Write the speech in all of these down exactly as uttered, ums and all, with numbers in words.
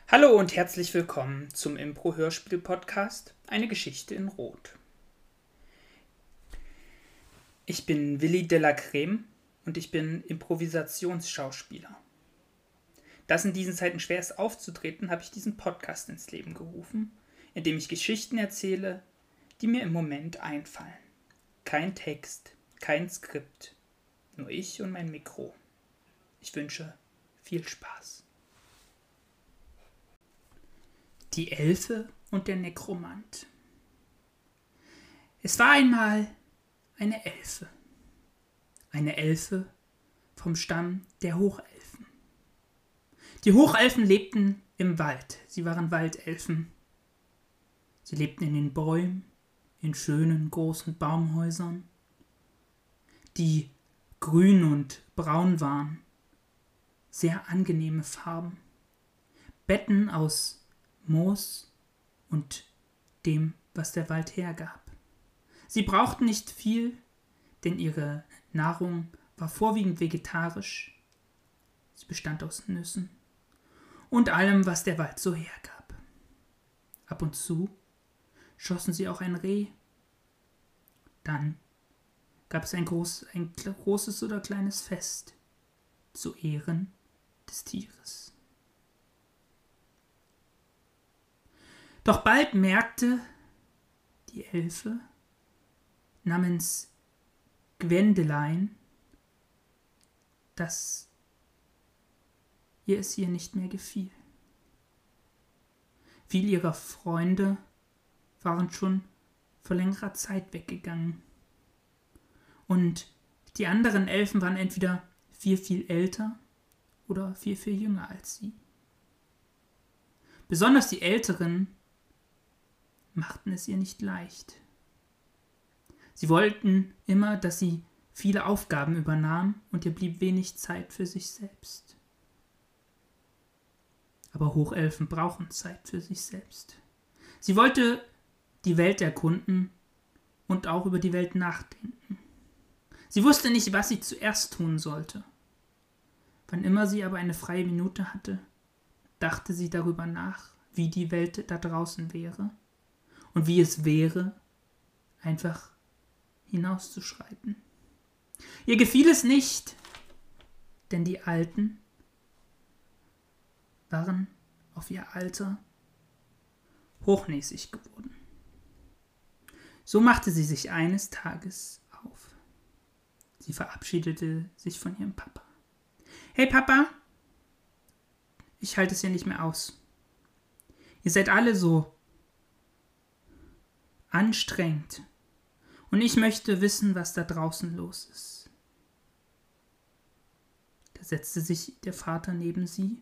Hallo und herzlich willkommen zum Impro-Hörspiel-Podcast Eine Geschichte in Rot. Ich bin Willi de la Creme und ich bin Improvisationsschauspieler. Da es in diesen Zeiten schwer ist aufzutreten, habe ich diesen Podcast ins Leben gerufen, in dem ich Geschichten erzähle, die mir im Moment einfallen. Kein Text, kein Skript, nur ich und mein Mikro. Ich wünsche viel Spaß. Die Elfe und der Nekromant. Es war einmal eine Elfe. Eine Elfe vom Stamm der Hochelfen. Die Hochelfen lebten im Wald. Sie waren Waldelfen. Sie lebten in den Bäumen, in schönen großen Baumhäusern, die grün und braun waren. Sehr angenehme Farben. Betten aus Moos und dem, was der Wald hergab. Sie brauchten nicht viel, denn ihre Nahrung war vorwiegend vegetarisch. Sie bestand aus Nüssen und allem, was der Wald so hergab. Ab und zu schossen sie auch ein Reh. Dann gab es ein, groß, ein großes oder kleines Fest zu Ehren des Tieres. Doch bald merkte die Elfe namens Gwendelein, dass ihr es hier nicht mehr gefiel. Viele ihrer Freunde waren schon vor längerer Zeit weggegangen. Und die anderen Elfen waren entweder viel, viel älter oder viel, viel jünger als sie. Besonders die Älteren machten es ihr nicht leicht. Sie wollten immer, dass sie viele Aufgaben übernahm und ihr blieb wenig Zeit für sich selbst. Aber Hochelfen brauchen Zeit für sich selbst. Sie wollte die Welt erkunden und auch über die Welt nachdenken. Sie wusste nicht, was sie zuerst tun sollte. Wann immer sie aber eine freie Minute hatte, dachte sie darüber nach, wie die Welt da draußen wäre und wie es wäre, einfach hinauszuschreiten. Ihr gefiel es nicht, denn die Alten waren auf ihr Alter hochnäsig geworden. So machte sie sich eines Tages auf. Sie verabschiedete sich von ihrem Papa. Hey Papa, ich halte es hier nicht mehr aus. Ihr seid alle so anstrengend. Und ich möchte wissen, was da draußen los ist. Da setzte sich der Vater neben sie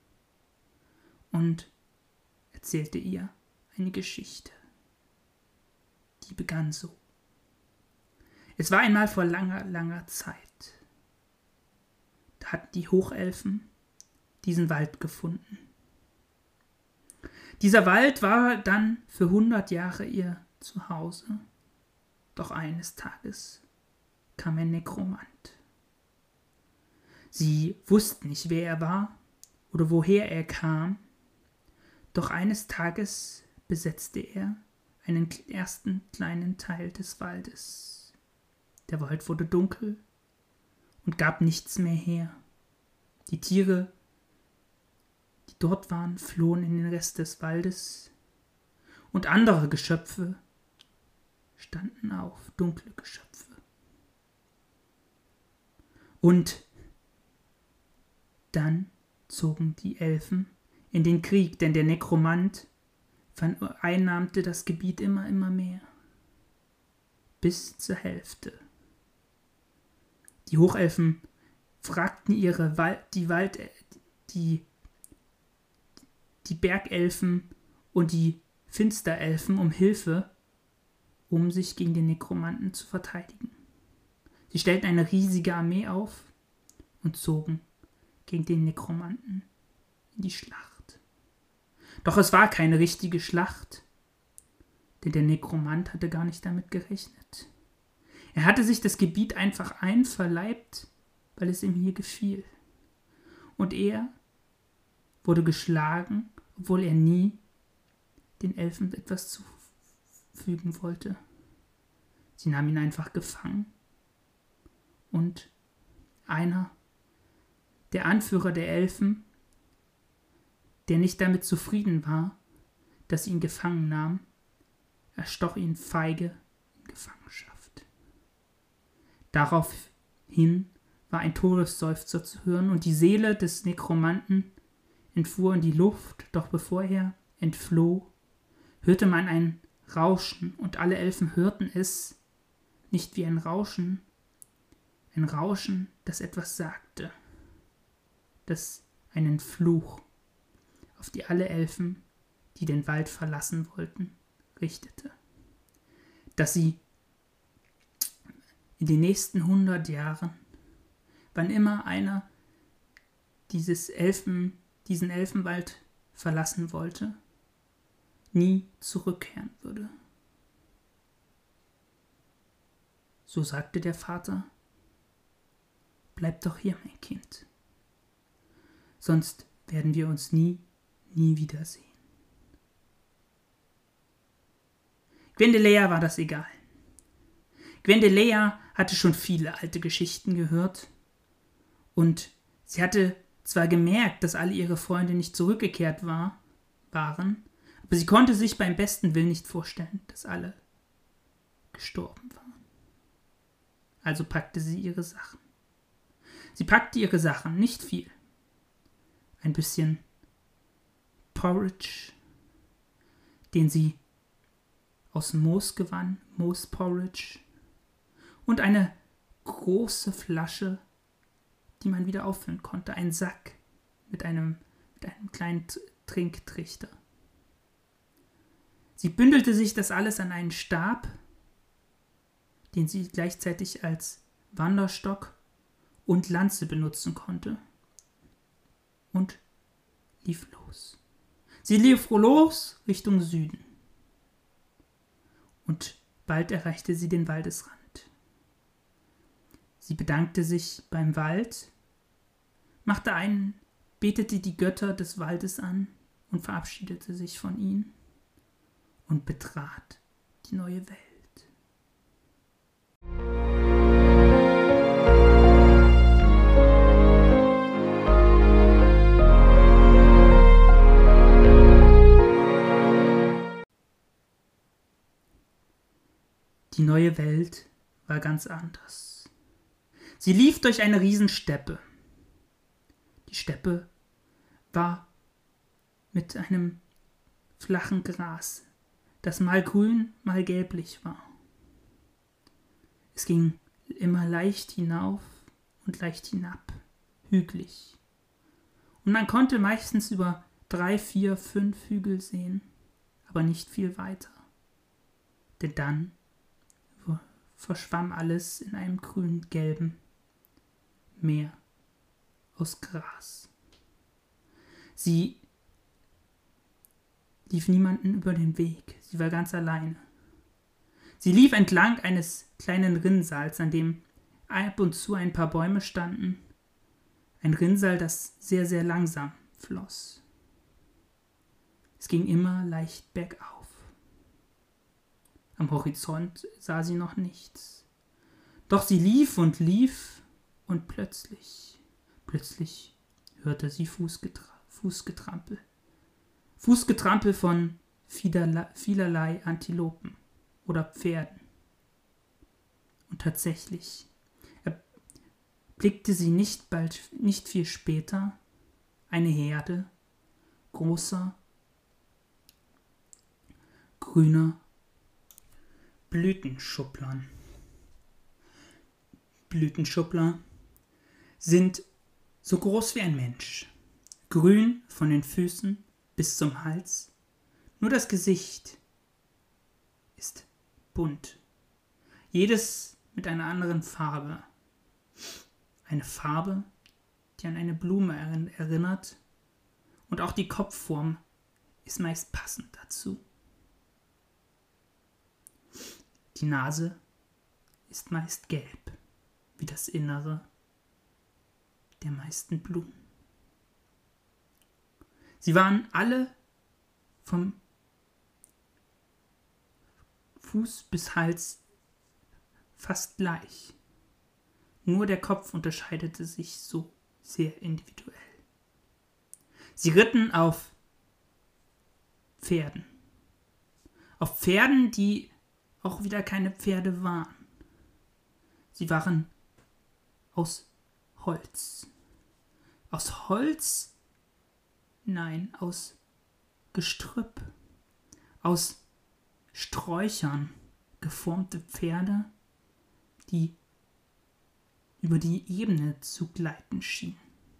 und erzählte ihr eine Geschichte. Die begann so. Es war einmal vor langer, langer Zeit. Da hatten die Hochelfen diesen Wald gefunden. Dieser Wald war dann für hundert Jahre ihr Zuhause. Doch eines Tages kam ein Nekromant. Sie wussten nicht, wer er war oder woher er kam. Doch eines Tages besetzte er einen ersten kleinen Teil des Waldes. Der Wald wurde dunkel und gab nichts mehr her. Die Tiere, die dort waren, flohen in den Rest des Waldes und andere Geschöpfe standen auf, dunkle Geschöpfe. Und dann zogen die Elfen in den Krieg, denn der Nekromant vereinnahmte das Gebiet immer, immer mehr. Bis zur Hälfte. Die Hochelfen fragten ihre Wald, die Wald, die, die Bergelfen und die Finsterelfen um Hilfe, um sich gegen den Nekromanten zu verteidigen. Sie stellten eine riesige Armee auf und zogen gegen den Nekromanten in die Schlacht. Doch es war keine richtige Schlacht, denn der Nekromant hatte gar nicht damit gerechnet. Er hatte sich das Gebiet einfach einverleibt, weil es ihm hier gefiel. Und er wurde geschlagen obwohl er nie den Elfen etwas zufügen wollte. Sie nahmen ihn einfach gefangen und einer, der Anführer der Elfen, der nicht damit zufrieden war, dass sie ihn gefangen nahmen, erstoch ihn feige in Gefangenschaft. Daraufhin war ein Todesseufzer zu hören und die Seele des Nekromanten entfuhr in die Luft, doch bevor er entfloh, hörte man ein Rauschen und alle Elfen hörten es, nicht wie ein Rauschen, ein Rauschen, das etwas sagte, das einen Fluch auf die alle Elfen, die den Wald verlassen wollten, richtete, dass sie in den nächsten hundert Jahren, wann immer einer dieses Elfen, diesen Elfenwald verlassen wollte, nie zurückkehren würde. So sagte der Vater: Bleib doch hier, mein Kind, sonst werden wir uns nie, nie wiedersehen. Gwendoleia war das egal. Gwendoleia hatte schon viele alte Geschichten gehört und sie hatte zwar gemerkt, dass alle ihre Freunde nicht zurückgekehrt war, waren, aber sie konnte sich beim besten Willen nicht vorstellen, dass alle gestorben waren. Also packte sie ihre Sachen. Sie packte ihre Sachen, nicht viel. Ein bisschen Porridge, den sie aus Moos gewann, Moosporridge, und eine große Flasche, die man wieder auffüllen konnte, ein Sack mit einem, mit einem kleinen Trinktrichter. Sie bündelte sich das alles an einen Stab, den sie gleichzeitig als Wanderstock und Lanze benutzen konnte, und lief los. Sie lief los Richtung Süden. Und bald erreichte sie den Waldesrand. Sie bedankte sich beim Wald, machte einen, betete die Götter des Waldes an und verabschiedete sich von ihnen und betrat die neue Welt. Die neue Welt war ganz anders. Sie lief durch eine Riesensteppe. Die Steppe war mit einem flachen Gras, das mal grün, mal gelblich war. Es ging immer leicht hinauf und leicht hinab, hügelig. Und man konnte meistens über drei, vier, fünf Hügel sehen, aber nicht viel weiter. Denn dann verschwamm alles in einem grün-gelben Meer aus Gras. Sie lief niemanden über den Weg, sie war ganz alleine. Sie lief entlang eines kleinen Rinnsals, an dem ab und zu ein paar Bäume standen, ein Rinnsal, das sehr, sehr langsam floss. Es ging immer leicht bergauf. Am Horizont sah sie noch nichts. Doch sie lief und lief und plötzlich, plötzlich hörte sie Fußgetra- Fußgetrampel. Fußgetrampel von vielerlei, vielerlei Antilopen oder Pferden. Und tatsächlich erblickte sie nicht bald, nicht viel später eine Herde großer, grüner Blütenschupplern. Blütenschupper sind so groß wie ein Mensch, grün von den Füßen bis zum Hals, nur das Gesicht ist bunt, jedes mit einer anderen Farbe. Eine Farbe, die an eine Blume erinnert, und auch die Kopfform ist meist passend dazu. Die Nase ist meist gelb, wie das Innere der meisten Blumen. Sie waren alle vom Fuß bis Hals fast gleich. Nur der Kopf unterscheidete sich so sehr individuell. Sie ritten auf Pferden. Auf Pferden, die auch wieder keine Pferde waren. Sie waren aus Holz. Aus Holz? Nein, aus Gestrüpp. Aus Sträuchern geformte Pferde, die über die Ebene zu gleiten schienen.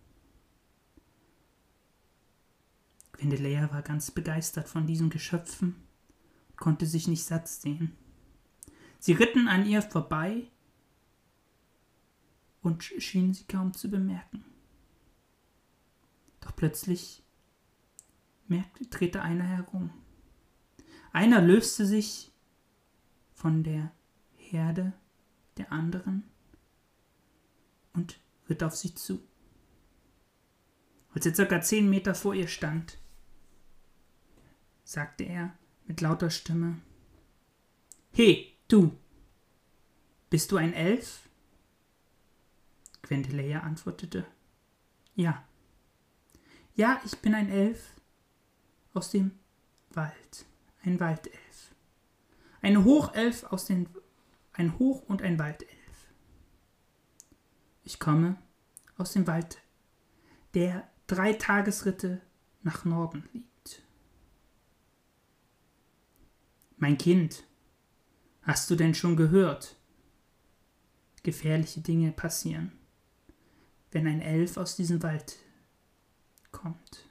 Gwendoleia war ganz begeistert von diesen Geschöpfen und konnte sich nicht satt sehen. Sie ritten an ihr vorbei und schienen sie kaum zu bemerken. Doch plötzlich merkte, drehte einer herum. Einer löste sich von der Herde der anderen und ritt auf sie zu. Als er circa zehn Meter vor ihr stand, sagte er mit lauter Stimme: »He, du! Bist du ein Elf?« Gwendoleia antwortete: »Ja. Ja, ich bin ein Elf aus dem Wald, ein Waldelf. Ein Hochelf aus den, ein Hoch- und ein Waldelf. Ich komme aus dem Wald, der drei Tagesritte nach Norden liegt. Mein Kind, hast du denn schon gehört? Gefährliche Dinge passieren, wenn ein Elf aus diesem Wald kommt.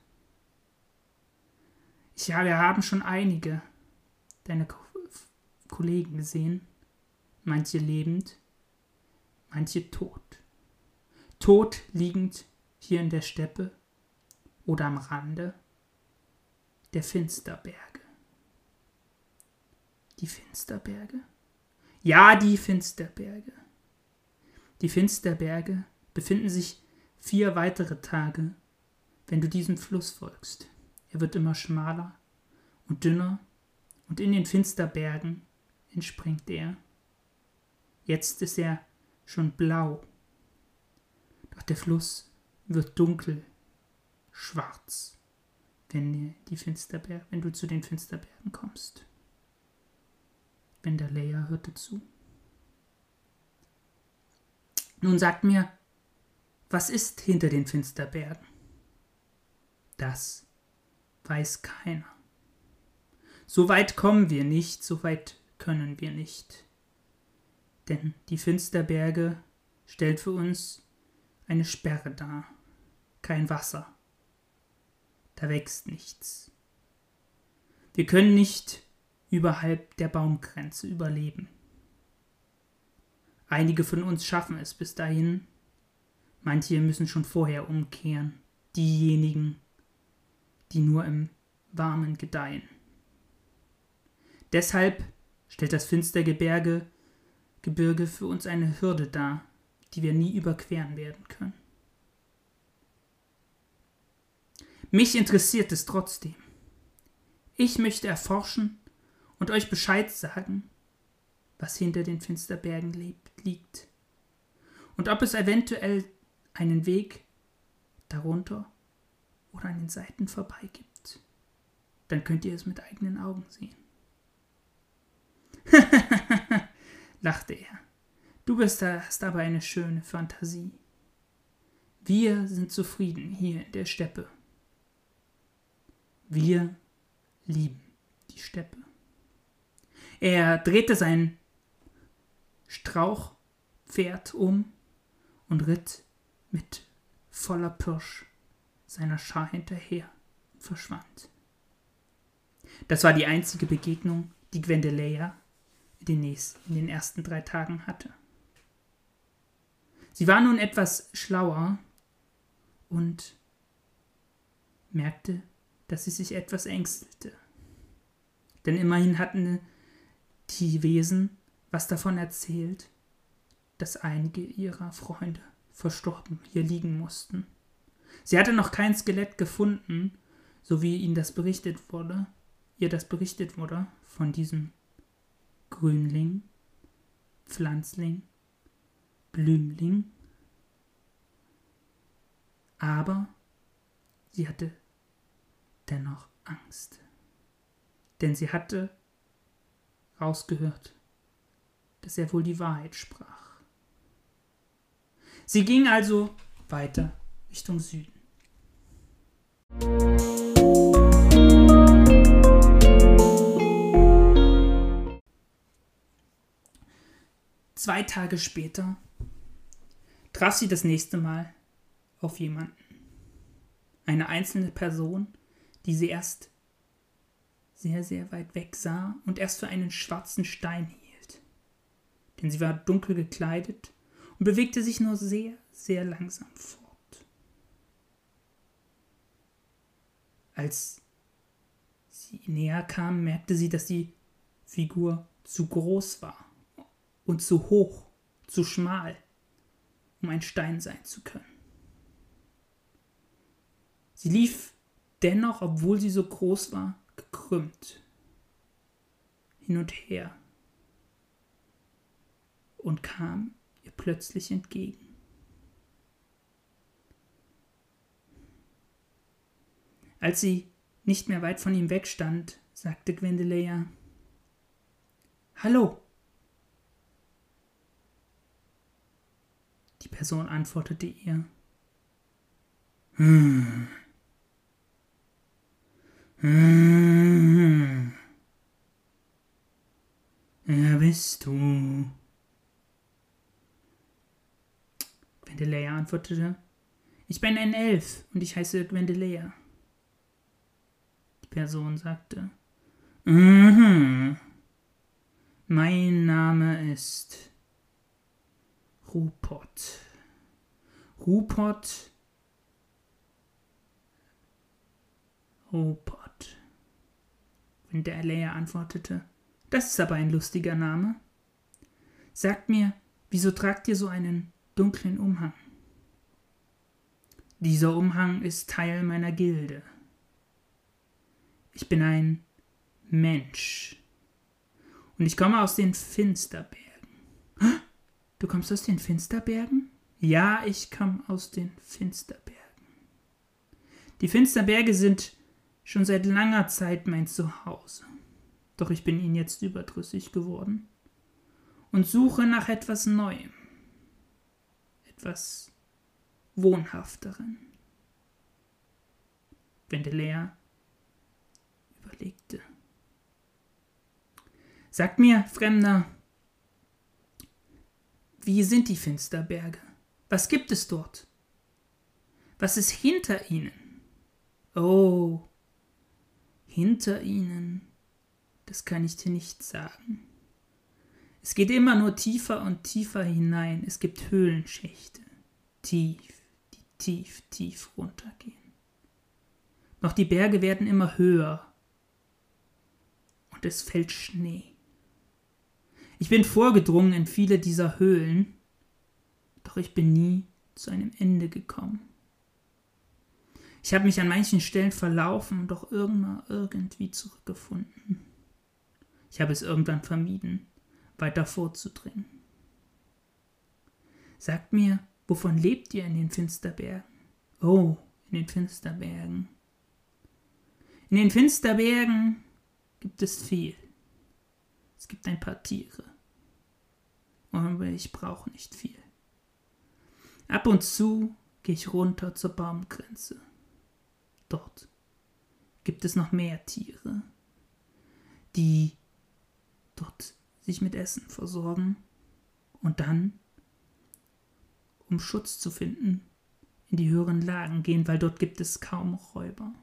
Ja, wir haben schon einige deiner Ko- Kollegen gesehen, manche lebend, manche tot. Tot liegend hier in der Steppe oder am Rande der Finsterberge. Die Finsterberge? Ja, die Finsterberge. Die Finsterberge befinden sich vier weitere Tage, wenn du diesem Fluss folgst. Er wird immer schmaler und dünner und in den Finsterbergen entspringt er. Jetzt ist er schon blau, doch der Fluss wird dunkel, schwarz, wenn, die Finsterberge, wenn du zu den Finsterbergen kommst. Gwendoleia hörte zu. Nun sagt mir, was ist hinter den Finsterbergen? Das weiß keiner. So weit kommen wir nicht, so weit können wir nicht. Denn die Finsterberge stellt für uns eine Sperre dar. Kein Wasser. Da wächst nichts. Wir können nicht überhalb der Baumgrenze überleben. Einige von uns schaffen es bis dahin. Manche müssen schon vorher umkehren. Diejenigen, die nur im Warmen gedeihen. Deshalb stellt das Finstergebirge Gebirge für uns eine Hürde dar, die wir nie überqueren werden können. Mich interessiert es trotzdem. Ich möchte erforschen und euch Bescheid sagen, was hinter den Finsterbergen lebt, liegt und ob es eventuell einen Weg darunter oder an den Seiten vorbei gibt. Dann könnt ihr es mit eigenen Augen sehen. lachte er. Du bist, hast aber eine schöne Fantasie. Wir sind zufrieden hier in der Steppe. Wir lieben die Steppe. Er drehte sein Strauchpferd um und ritt mit voller Pirsch seiner Schar hinterher und verschwand. Das war die einzige Begegnung, die Gwendoleia in den, nächsten, in den ersten drei Tagen hatte. Sie war nun etwas schlauer und merkte, dass sie sich etwas ängstelte. Denn immerhin hatten die Wesen was davon erzählt, dass einige ihrer Freunde verstorben hier liegen mussten. Sie hatte noch kein Skelett gefunden, so wie ihnen das berichtet wurde, ihr das berichtet wurde von diesem Grünling, Pflanzling, Blümling. Aber sie hatte dennoch Angst. Denn sie hatte rausgehört, dass er wohl die Wahrheit sprach. Sie ging also weiter Richtung Süden. Zwei Tage später traf sie das nächste Mal auf jemanden. Eine einzelne Person, die sie erst sehr, sehr weit weg sah und erst für einen schwarzen Stein hielt. Denn sie war dunkel gekleidet und bewegte sich nur sehr, sehr langsam fort. Als sie näher kam, merkte sie, dass die Figur zu groß war und zu hoch, zu schmal, um ein Stein sein zu können. Sie lief dennoch, obwohl sie so groß war, gekrümmt, hin und her und kam ihr plötzlich entgegen. Als sie nicht mehr weit von ihm wegstand, sagte Gwendoleia: »Hallo!« Die Person antwortete ihr: »Hm. Hm. Wer bist du?« Gwendoleia antwortete: »Ich bin ein Elf und ich heiße Gwendoleia.« Die Person sagte: »Mhm. Mein Name ist Rupert. Rupert. Rupert.« Gwendoleia antwortete: »Das ist aber ein lustiger Name. Sagt mir, wieso tragt ihr so einen dunklen Umhang?« »Dieser Umhang ist Teil meiner Gilde. Ich bin ein Mensch. Und ich komme aus den Finsterbergen.« »Du kommst aus den Finsterbergen?« »Ja, ich komme aus den Finsterbergen. Die Finsterberge sind schon seit langer Zeit mein Zuhause. Doch ich bin ihnen jetzt überdrüssig geworden und suche nach etwas Neuem, etwas Wohnhafteren.« Gwendoleia überlegte. »Sag mir, Fremder, wie sind die Finsterberge? Was gibt es dort? Was ist hinter ihnen?« »Oh, hinter ihnen, das kann ich dir nicht sagen. Es geht immer nur tiefer und tiefer hinein. Es gibt Höhlenschächte, tief, die tief, tief runtergehen. Doch die Berge werden immer höher und es fällt Schnee. Ich bin vorgedrungen in viele dieser Höhlen, doch ich bin nie zu einem Ende gekommen. Ich habe mich an manchen Stellen verlaufen, doch irgendwann irgendwie zurückgefunden. Ich habe es irgendwann vermieden, weiter vorzudringen. Sagt mir, wovon lebt ihr in den Finsterbergen?« »Oh, in den Finsterbergen. In den Finsterbergen gibt es viel. Es gibt ein paar Tiere. Aber ich brauche nicht viel. Ab und zu gehe ich runter zur Baumgrenze. Dort gibt es noch mehr Tiere, die dort sich mit Essen versorgen und dann, um Schutz zu finden, in die höheren Lagen gehen, weil dort gibt es kaum Räuber.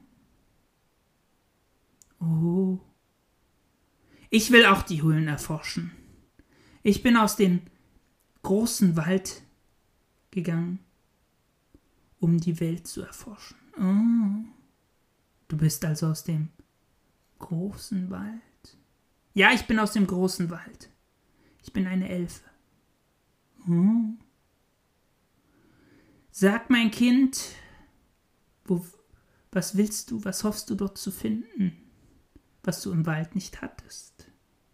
Oh, ich will auch die Höhlen erforschen. Ich bin aus dem großen Wald gegangen, um die Welt zu erforschen. Oh, du bist also aus dem großen Wald? Ja, ich bin aus dem großen Wald. Ich bin eine Elfe. Oh. Sag, mein Kind, wo, was willst du, was hoffst du dort zu finden? was du im Wald nicht hattest.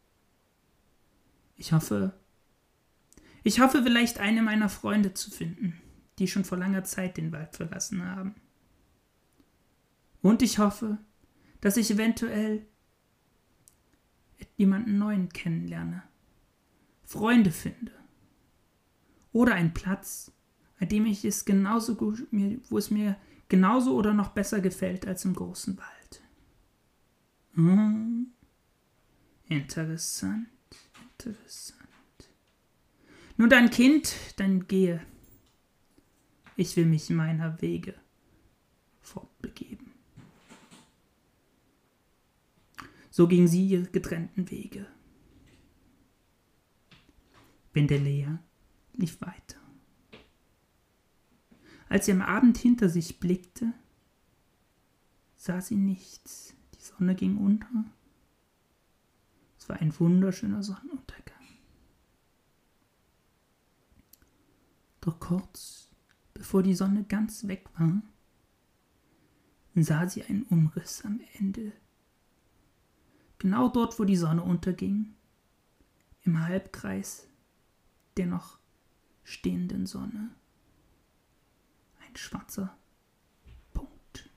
Ich hoffe, ich hoffe vielleicht eine meiner Freunde zu finden, die schon vor langer Zeit den Wald verlassen haben. Und ich hoffe, dass ich eventuell jemanden Neuen kennenlerne, Freunde finde oder einen Platz, an dem ich es genauso gut, wo es mir genauso oder noch besser gefällt als im großen Wald. Hm, interessant, interessant. Nun dann, Kind, dann gehe. Ich will mich meiner Wege fortbegeben. So ging sie ihre getrennten Wege. Bendelea lief weiter. Als sie am Abend hinter sich blickte, sah sie nichts. Die Sonne ging unter. Es war ein wunderschöner Sonnenuntergang. Doch kurz bevor die Sonne ganz weg war, sah sie einen Umriss am Ende. Genau dort, wo die Sonne unterging, im Halbkreis der noch stehenden Sonne. Ein schwarzer Punkt.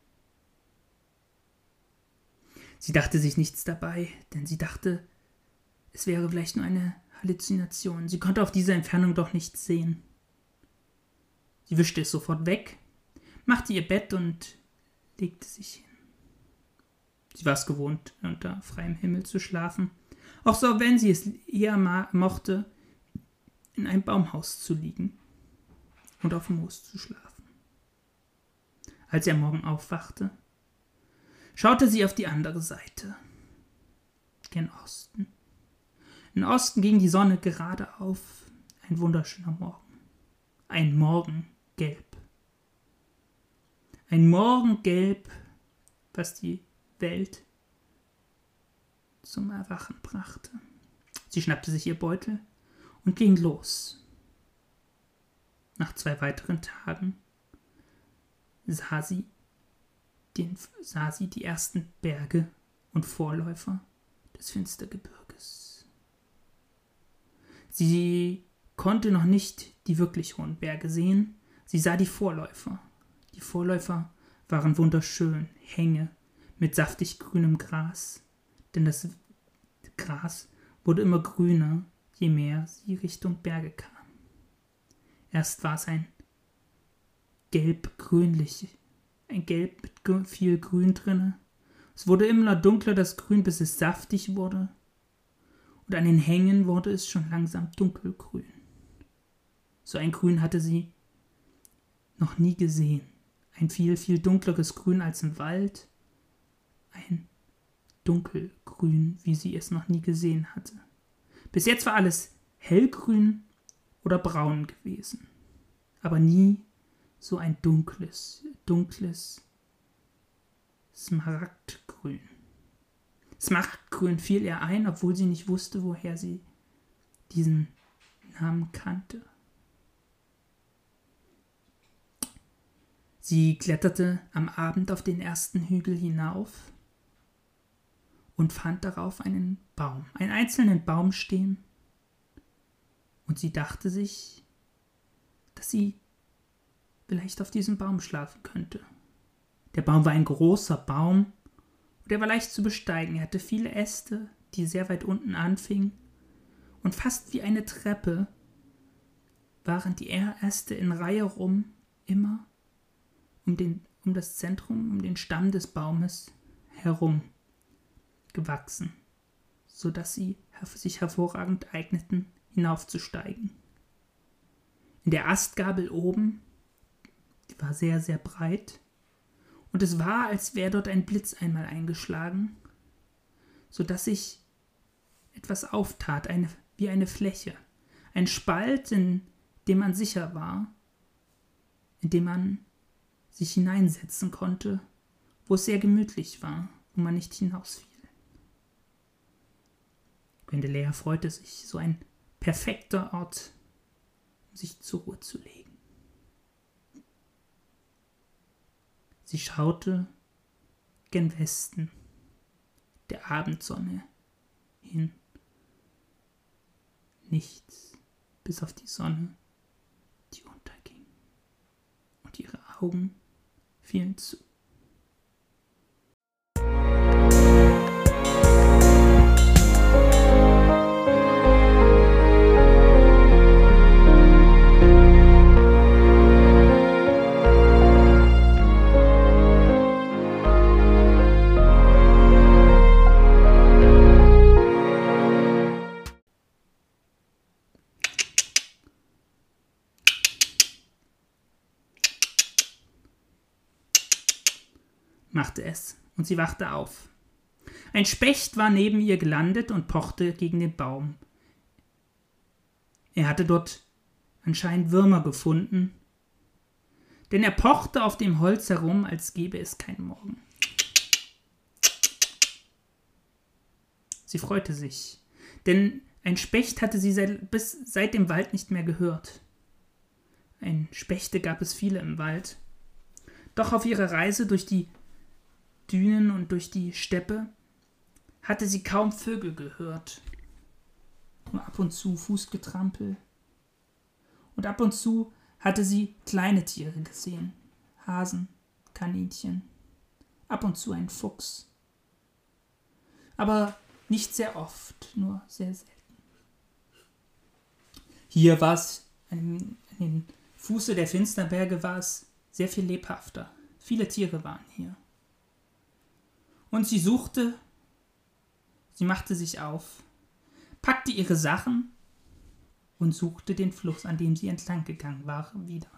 Sie dachte sich nichts dabei, denn sie dachte, es wäre vielleicht nur eine Halluzination. Sie konnte auf diese Entfernung doch nichts sehen. Sie wischte es sofort weg, machte ihr Bett und legte sich hin. Sie war es gewohnt, unter freiem Himmel zu schlafen, auch so, wenn sie es eher mochte, in einem Baumhaus zu liegen und auf Moos zu schlafen. Als sie am Morgen aufwachte, schaute sie auf die andere Seite, gen Osten. Im Osten ging die Sonne gerade auf, ein wunderschöner Morgen, ein Morgengelb. Ein Morgengelb, was die Welt zum Erwachen brachte. Sie schnappte sich ihr Beutel und ging los. Nach zwei weiteren Tagen sah sie, den, sah sie die ersten Berge und Vorläufer des Finstergebirges. Sie konnte noch nicht die wirklich hohen Berge sehen, sie sah die Vorläufer. Die Vorläufer waren wunderschön, Hänge mit saftig grünem Gras, denn das Gras wurde immer grüner, je mehr sie Richtung Berge kam. Erst war es ein gelb-grünlich, ein Gelb mit viel Grün drinne. Es wurde immer dunkler, das Grün, bis es saftig wurde. Und an den Hängen wurde es schon langsam dunkelgrün. So ein Grün hatte sie noch nie gesehen. Ein viel, viel dunkleres Grün als im Wald. Ein dunkelgrün, wie sie es noch nie gesehen hatte. Bis jetzt war alles hellgrün oder braun gewesen. Aber nie so ein dunkles, dunkles Smaragdgrün. Smaragdgrün fiel ihr ein, obwohl sie nicht wusste, woher sie diesen Namen kannte. Sie kletterte am Abend auf den ersten Hügel hinauf und fand darauf einen Baum, einen einzelnen Baum stehen. Und sie dachte sich, dass sie vielleicht auf diesem Baum schlafen könnte. Der Baum war ein großer Baum und er war leicht zu besteigen. Er hatte viele Äste, die sehr weit unten anfingen, und fast wie eine Treppe waren die Äste in Reihe rum immer um, den, um das Zentrum, um den Stamm des Baumes herum gewachsen, sodass sie sich hervorragend eigneten, hinaufzusteigen. In der Astgabel oben, die war sehr, sehr breit, und es war, als wäre dort ein Blitz einmal eingeschlagen, sodass sich etwas auftat, eine, wie eine Fläche, ein Spalt, in dem man sicher war, in dem man sich hineinsetzen konnte, wo es sehr gemütlich war, wo man nicht hinausfiel. Bendelea freute sich, so ein perfekter Ort, um sich zur Ruhe zu legen. Sie schaute gen Westen. der Abendsonne hin. Nichts, bis auf die Sonne, die unterging. Und ihre Augen fielen zu. Machte es, und sie wachte auf. Ein Specht war neben ihr gelandet und pochte gegen den Baum. Er hatte dort anscheinend Würmer gefunden, denn er pochte auf dem Holz herum, als gäbe es keinen Morgen. Sie freute sich, denn ein Specht hatte sie seit, bis seit dem Wald nicht mehr gehört. Ein Spechte gab es viele im Wald, doch auf ihrer Reise durch die Dünen und durch die Steppe hatte sie kaum Vögel gehört. Nur ab und zu Fußgetrampel. Und ab und zu hatte sie kleine Tiere gesehen. Hasen, Kaninchen, ab und zu ein Fuchs. Aber nicht sehr oft, nur sehr selten. Hier war es, an den Fuße der Finsterberge war es sehr viel lebhafter. Viele Tiere waren hier. Und sie suchte, sie machte sich auf, packte ihre Sachen und suchte den Fluss, an dem sie entlang gegangen war, wieder.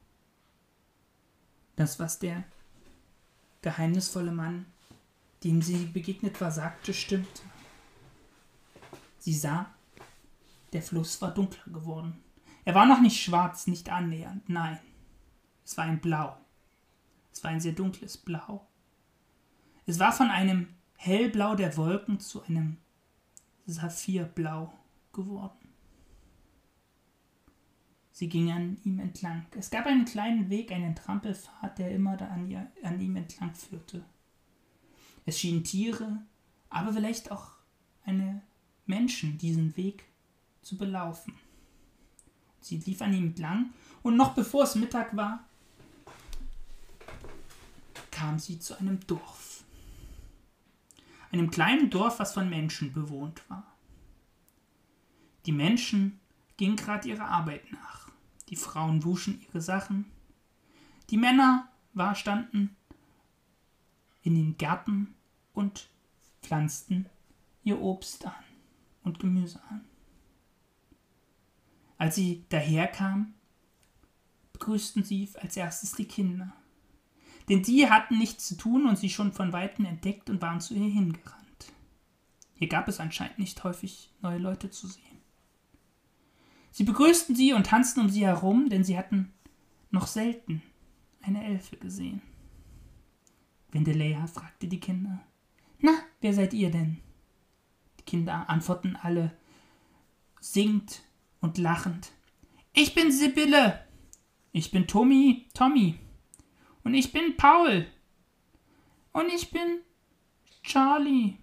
Das, was der geheimnisvolle Mann, dem sie begegnet war, sagte, stimmte. Sie sah, der Fluss war dunkler geworden. Er war noch nicht schwarz, nicht annähernd, nein. Es war ein Blau. Es war ein sehr dunkles Blau. Es war von einem Hellblau der Wolken zu einem Saphirblau geworden. Sie ging an ihm entlang. Es gab einen kleinen Weg, einen Trampelpfad, der immer da an, ihr, an ihm entlang führte. Es schienen Tiere, aber vielleicht auch eine Menschen diesen Weg zu belaufen. Sie lief an ihm entlang und noch bevor es Mittag war, kam sie zu einem Dorf. Einem kleinen Dorf, was von Menschen bewohnt war. Die Menschen gingen gerade ihrer Arbeit nach. Die Frauen wuschen ihre Sachen. Die Männer war, standen in den Gärten und pflanzten ihr Obst an und Gemüse an. Als sie daherkam, begrüßten sie als erstes die Kinder. Denn die hatten nichts zu tun und sie schon von Weitem entdeckt und waren zu ihr hingerannt. Hier gab es anscheinend nicht häufig neue Leute zu sehen. Sie begrüßten sie und tanzten um sie herum, denn sie hatten noch selten eine Elfe gesehen. Gwendolea fragte die Kinder: »Na, wer seid ihr denn?« Die Kinder antworteten alle singend und lachend: »Ich bin Sibylle, ich bin Tommy, Tommy, und ich bin Paul, und ich bin Charlie.«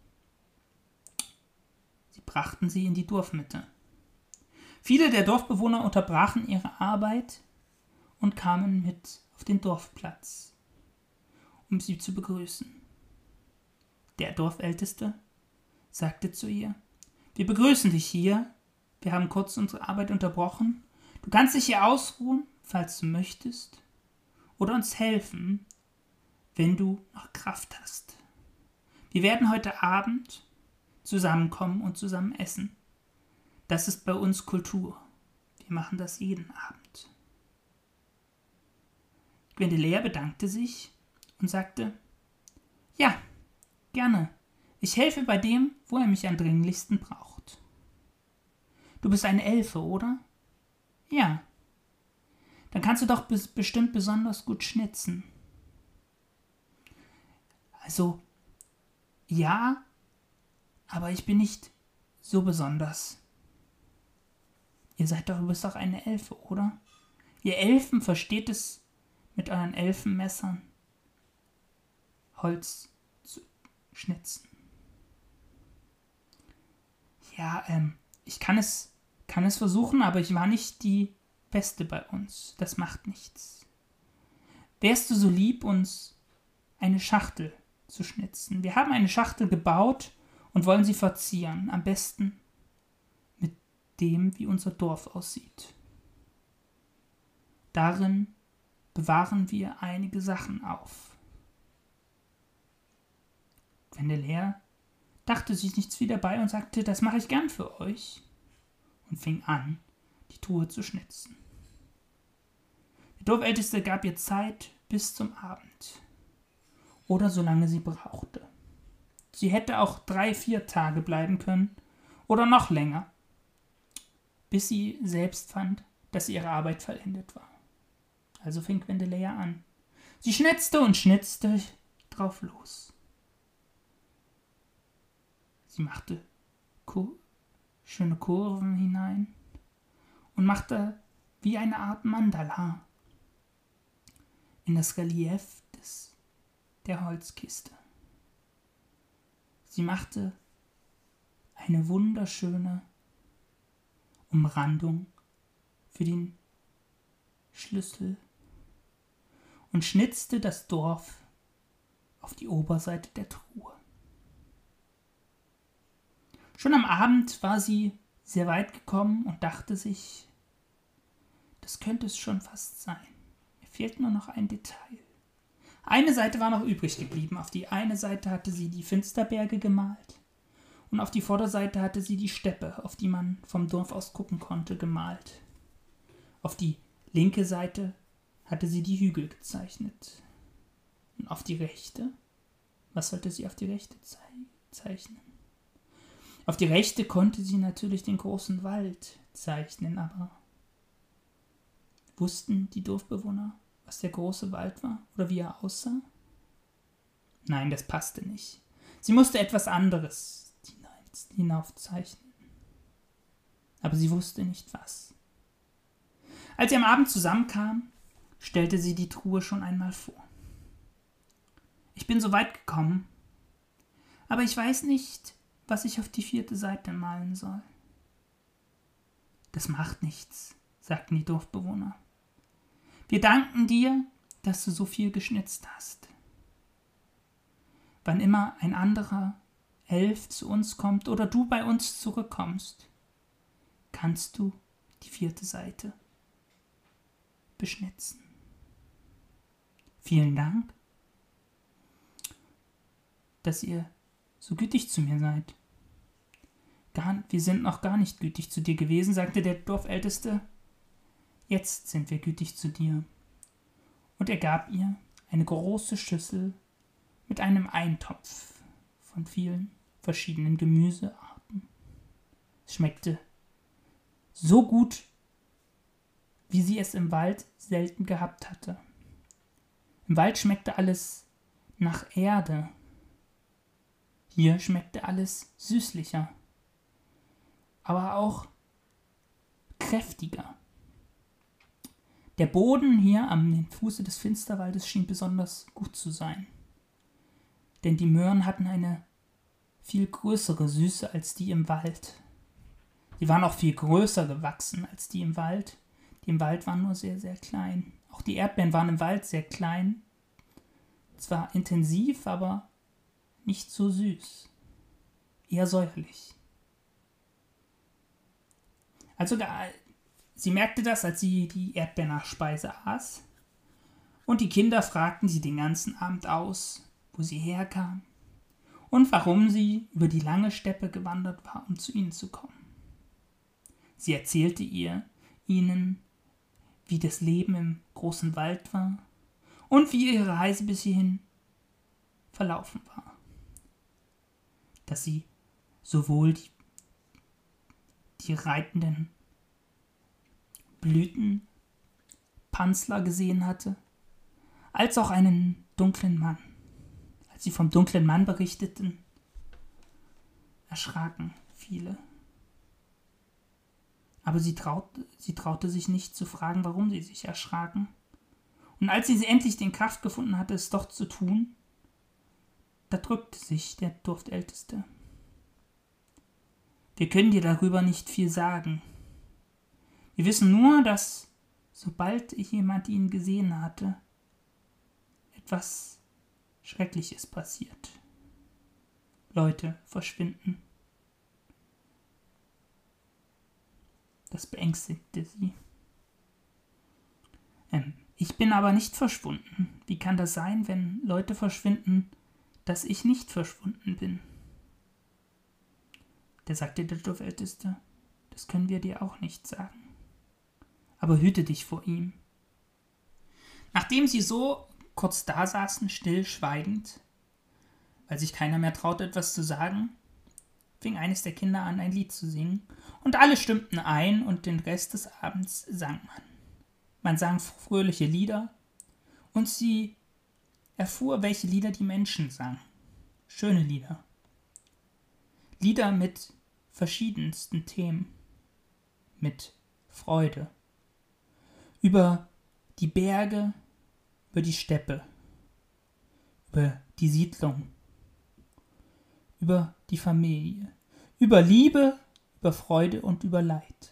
Sie brachten sie in die Dorfmitte. Viele der Dorfbewohner unterbrachen ihre Arbeit und kamen mit auf den Dorfplatz, um sie zu begrüßen. Der Dorfälteste sagte zu ihr: »Wir begrüßen dich hier. Wir haben kurz unsere Arbeit unterbrochen. Du kannst dich hier ausruhen, falls du möchtest, oder uns helfen, wenn du noch Kraft hast. Wir werden heute Abend zusammenkommen und zusammen essen. Das ist bei uns Kultur. Wir machen das jeden Abend.« Gwendolea bedankte sich und sagte: »Ja, gerne. Ich helfe bei dem, wo er mich am dringlichsten braucht.« »Du bist eine Elfe, oder?« »Ja.« »Dann kannst du doch bes- bestimmt besonders gut schnitzen.« »Also, ja, aber ich bin nicht so besonders.« »Ihr seid doch, du bist doch eine Elfe, oder? Ihr Elfen versteht es, mit euren Elfenmessern Holz zu schnitzen.« Ja, ähm, ich kann es, kann es versuchen, aber ich war nicht die Beste bei uns. Das macht nichts. Wärst du so lieb, uns eine Schachtel zu schnitzen? Wir haben eine Schachtel gebaut und wollen sie verzieren. Am besten mit dem, wie unser Dorf aussieht. Darin bewahren wir einige Sachen auf. Gwendolea dachte sich nichts viel dabei und sagte, das mache ich gern für euch, und fing an, die Truhe zu schnitzen. Der Dorfälteste gab ihr Zeit bis zum Abend oder solange sie brauchte. Sie hätte auch drei, vier Tage bleiben können oder noch länger, bis sie selbst fand, dass ihre Arbeit vollendet war. Also fing Gwendolea an. Sie schnitzte und schnitzte drauf los. Sie machte Kur- schöne Kurven hinein und machte wie eine Art Mandala in das Relief des, der Holzkiste. Sie machte eine wunderschöne Umrandung für den Schlüssel und schnitzte das Dorf auf die Oberseite der Truhe. Schon am Abend war sie sehr weit gekommen und dachte sich, das könnte es schon fast sein. Mir fehlt nur noch ein Detail. Eine Seite war noch übrig geblieben. Auf die eine Seite hatte sie die Finsterberge gemalt und auf die Vorderseite hatte sie die Steppe, auf die man vom Dorf aus gucken konnte, gemalt. Auf die linke Seite hatte sie die Hügel gezeichnet. Und auf die rechte? Was sollte sie auf die rechte ze- zeichnen? Auf die rechte konnte sie natürlich den großen Wald zeichnen, aber wussten die Dorfbewohner, was der große Wald war oder wie er aussah? Nein, das passte nicht. Sie musste etwas anderes hinaufzeichnen. Aber sie wusste nicht was. Als sie am Abend zusammenkamen, stellte sie die Truhe schon einmal vor. Ich bin so weit gekommen, aber ich weiß nicht, was ich auf die vierte Seite malen soll. Das macht nichts, sagten die Dorfbewohner. Wir danken dir, dass du so viel geschnitzt hast. Wann immer ein anderer Elf zu uns kommt oder du bei uns zurückkommst, kannst du die vierte Seite beschnitzen. Vielen Dank, dass ihr so gütig zu mir seid. Gar, wir sind noch gar nicht gütig zu dir gewesen, sagte der Dorfälteste. Jetzt sind wir gütig zu dir. Und er gab ihr eine große Schüssel mit einem Eintopf von vielen verschiedenen Gemüsearten. Es schmeckte so gut, wie sie es im Wald selten gehabt hatte. Im Wald schmeckte alles nach Erde. Hier schmeckte alles süßlicher, aber auch kräftiger. Der Boden hier am Fuße des Finsterwaldes schien besonders gut zu sein, denn die Möhren hatten eine viel größere Süße als die im Wald. Sie waren auch viel größer gewachsen als die im Wald. Die im Wald waren nur sehr, sehr klein. Auch die Erdbeeren waren im Wald sehr klein. Zwar intensiv, aber nicht so süß. Eher säuerlich. Also sie merkte das, als sie die Erdbeernachspeise aß. Und die Kinder fragten sie den ganzen Abend aus, wo sie herkam und warum sie über die lange Steppe gewandert war, um zu ihnen zu kommen. Sie erzählte ihr, ihnen, wie das Leben im großen Wald war und wie ihre Reise bis hierhin verlaufen war. Dass sie sowohl die, die reitenden Blütenpanzler gesehen hatte, als auch einen dunklen Mann. Als sie vom dunklen Mann berichteten, erschraken viele. Aber sie traute, sie traute sich nicht zu fragen, warum sie sich erschraken. Und als sie endlich den Kraft gefunden hatte, es doch zu tun, da drückte sich der Dorfälteste. Wir können dir darüber nicht viel sagen. Wir wissen nur, dass, sobald jemand ihn gesehen hatte, etwas Schreckliches passiert. Leute verschwinden. Das beängstigte sie. Ähm, ich bin aber nicht verschwunden. Wie kann das sein, wenn Leute verschwinden, dass ich nicht verschwunden bin? Da sagte der Dorfälteste, das können wir dir auch nicht sagen. Aber hüte dich vor ihm. Nachdem sie so kurz da saßen, still, schweigend, weil sich keiner mehr traute, etwas zu sagen, fing eines der Kinder an, ein Lied zu singen, und alle stimmten ein, und den Rest des Abends sang man. Man sang fröhliche Lieder, und sie erfuhr, welche Lieder die Menschen sangen. Schöne Lieder. Lieder mit verschiedensten Themen, mit Freude. Über die Berge, über die Steppe, über die Siedlung, über die Familie, über Liebe, über Freude und über Leid,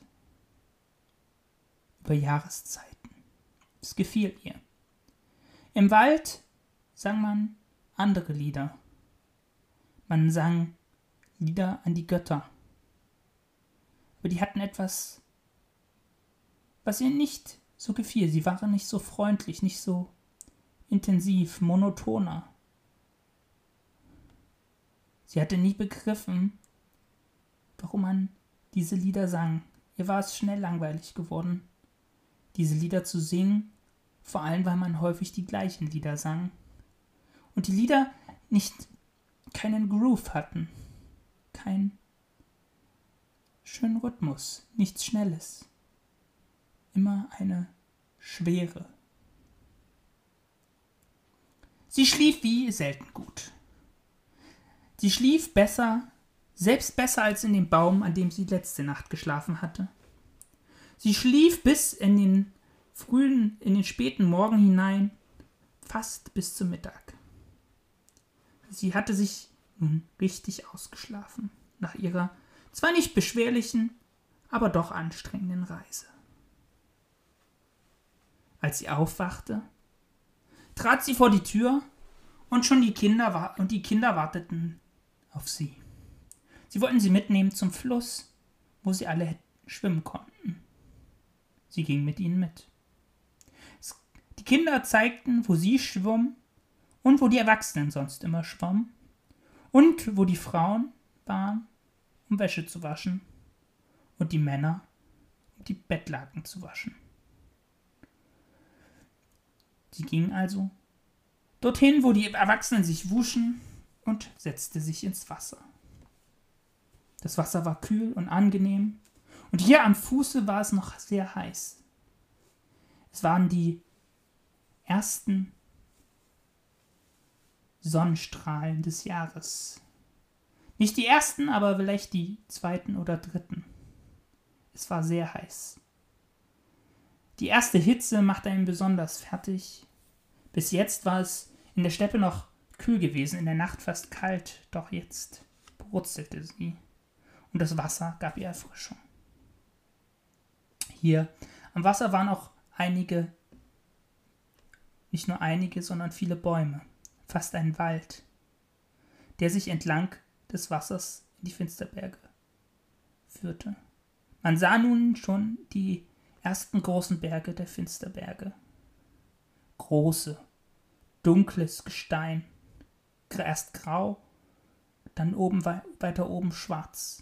über Jahreszeiten. Es gefiel ihr. Im Wald sang man andere Lieder. Man sang Lieder an die Götter. Aber die hatten etwas, was ihr nicht so gefiel. Sie waren nicht so freundlich, nicht so intensiv, monotoner. Sie hatte nie begriffen, warum man diese Lieder sang. Ihr war es schnell langweilig geworden, diese Lieder zu singen, vor allem, weil man häufig die gleichen Lieder sang. Und die Lieder nicht keinen Groove hatten, keinen schönen Rhythmus, nichts Schnelles. Immer eine Schwere. Sie schlief wie selten gut. Sie schlief besser, selbst besser als in dem Baum, an dem sie letzte Nacht geschlafen hatte. Sie schlief bis in den frühen, in den späten Morgen hinein, fast bis zum Mittag. Sie hatte sich nun richtig ausgeschlafen, nach ihrer zwar nicht beschwerlichen, aber doch anstrengenden Reise. Als sie aufwachte, trat sie vor die Tür und schon die Kinder und die Kinder warteten auf sie. Sie wollten sie mitnehmen zum Fluss, wo sie alle schwimmen konnten. Sie ging mit ihnen mit. Die Kinder zeigten, wo sie schwommen und wo die Erwachsenen sonst immer schwammen und wo die Frauen waren, um Wäsche zu waschen und die Männer, um die Bettlaken zu waschen. Sie ging also dorthin, wo die Erwachsenen sich wuschen, und setzte sich ins Wasser. Das Wasser war kühl und angenehm, und hier am Fuße war es noch sehr heiß. Es waren die ersten Sonnenstrahlen des Jahres. Nicht die ersten, aber vielleicht die zweiten oder dritten. Es war sehr heiß. Die erste Hitze machte einen besonders fertig. Bis jetzt war es in der Steppe noch kühl gewesen, in der Nacht fast kalt, doch jetzt brutzelte sie und das Wasser gab ihr Erfrischung. Hier am Wasser waren auch einige, nicht nur einige, sondern viele Bäume, fast ein Wald, der sich entlang des Wassers in die Finsterberge führte. Man sah nun schon die ersten großen Berge der Finsterberge. Große, dunkles Gestein, erst grau, dann oben weiter oben schwarz.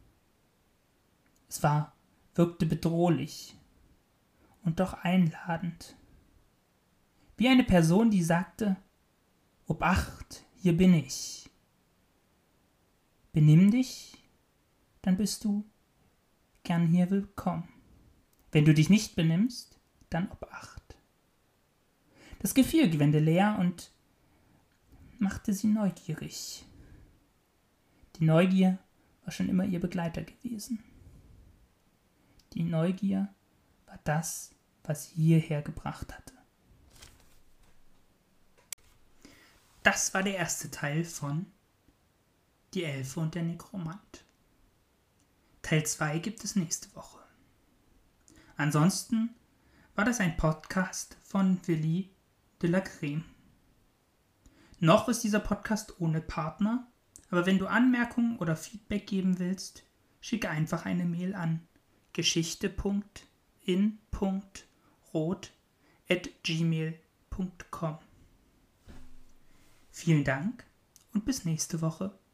Es war, wirkte bedrohlich und doch einladend. Wie eine Person, die sagte: Obacht, hier bin ich. Benimm dich, dann bist du gern hier willkommen. Wenn du dich nicht benimmst, dann Obacht. Das gefiel Gwendolen und machte sie neugierig. Die Neugier war schon immer ihr Begleiter gewesen. Die Neugier war das, was sie hierher gebracht hatte. Das war der erste Teil von Die Elfe und der Nekromant. Teil zwei gibt es nächste Woche. Ansonsten war das ein Podcast von Willi de la Creme. Noch ist dieser Podcast ohne Partner, aber wenn du Anmerkungen oder Feedback geben willst, schicke einfach eine Mail an geschichte punkt in punkt rot at gmail punkt com. Vielen Dank und bis nächste Woche.